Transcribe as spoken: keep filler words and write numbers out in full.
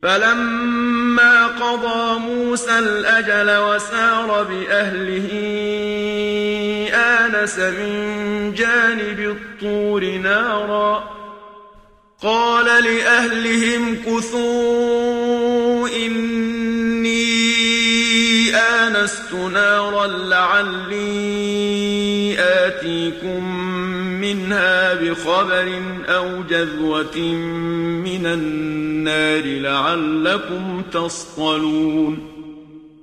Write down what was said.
فلما قضى موسى الأجل وسار بأهله آنس من جانب الطور نارا قال لأهلهم كثوا إني آنست نارا لعلي آتيكم منها بخبر أو جذوة من النار لعلكم تصطلون